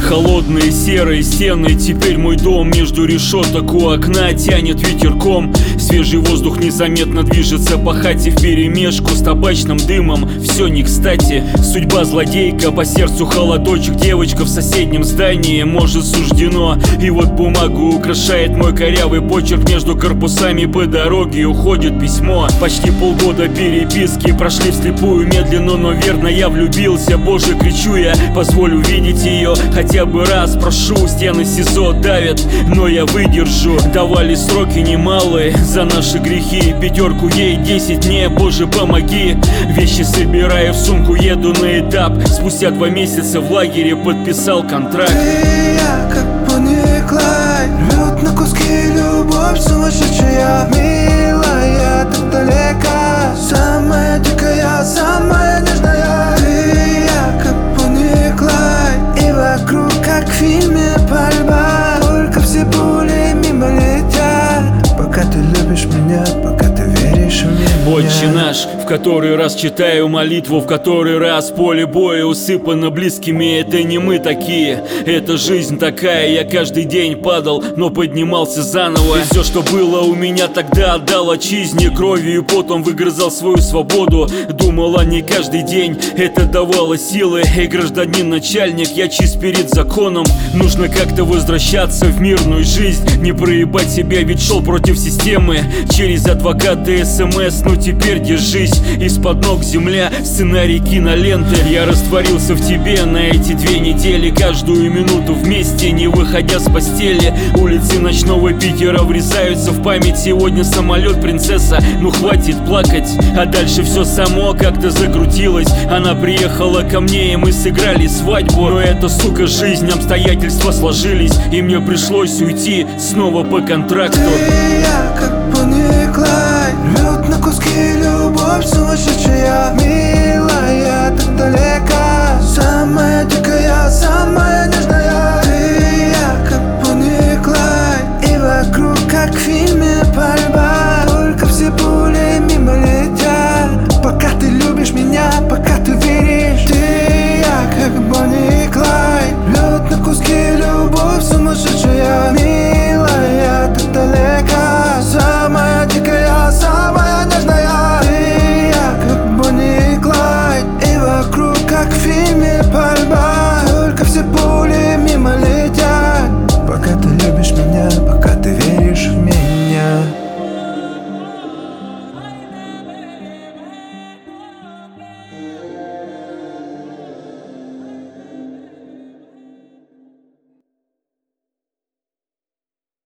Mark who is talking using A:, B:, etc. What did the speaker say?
A: Холодные серые стены, теперь мой дом. Между решеток у окна тянет ветерком. Свежий воздух незаметно движется по хате вперемешку с табачным дымом. Все не кстати, судьба злодейка, по сердцу холодочек. Девочка в соседнем здании, может суждено. И вот бумагу украшает мой корявый почерк. Между корпусами по дороге уходит письмо. Почти полгода переписки прошли вслепую, медленно, но верно я влюбился. Боже, кричу я, позволь увидеть ее хотя бы раз, прошу. Стены СИЗО давят, но я выдержу. Давали сроки немалые за наши грехи. 5 ей, 10 мне, Боже, помоги. Вещи собираю в сумку, еду на этап. Спустя 2 месяца в лагере подписал контракт.
B: Ты и я, как Бонни и Клайд, рвет на куски любовь сумасшедшая. Милая, так далека, самая дикая, самая нежная. Ты и я, как Бонни и Клайд, и вокруг, как в фильме, пальба. Только все пули мимо летят. Пока ты любишь меня, пока ты веришь в меня.
A: Отче наш, в который раз читаю молитву, в который раз поле боя усыпано близкими. Это не мы такие, это жизнь такая. Я каждый день падал, но поднимался заново. И все, что было у меня тогда, отдал отчизне. Кровью и потом выгрызал свою свободу. Думал о ней каждый день, это давало силы. Эй, гражданин начальник, я чист перед законом. Нужно как-то возвращаться в мирную жизнь, не проебать себя, ведь шел против системы. Через адвоката СМС, ну теперь держись. Из-под ног земля, сценарий киноленты. Я растворился в тебе на эти 2 недели. Каждую минуту вместе, не выходя с постели. Улицы ночного Питера врезаются в память. Сегодня самолет, принцесса, ну хватит плакать. А дальше все само как-то закрутилось. Она приехала ко мне, и мы сыграли свадьбу. Но эта, сука, жизнь, обстоятельства сложились, и мне пришлось уйти снова по контракту.
B: Ты и я, как Бонни и Клайд, рвет на куски любовь сумасшедшая. Милая, так далека, самая дикая, самая нежная.